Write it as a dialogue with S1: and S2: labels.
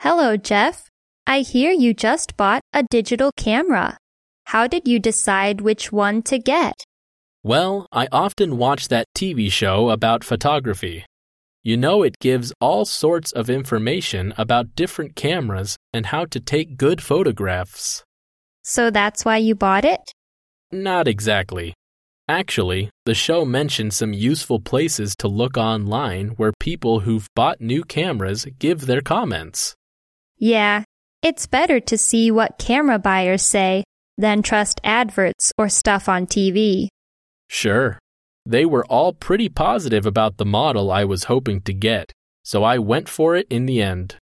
S1: Hello, Jeff. I hear you just bought a digital camera. How did you decide which one to get?
S2: Well, I often watch that TV show about photography. You know, it gives all sorts of information about different cameras and how to take good photographs.
S1: So that's why you bought it?
S2: Not exactly. Actually, the show mentioned some useful places to look online where people who've bought new cameras give their comments.
S1: Yeah, it's better to see what camera buyers say than trust adverts or stuff on TV.
S2: Sure. They were all pretty positive about the model I was hoping to get, so I went for it in the end.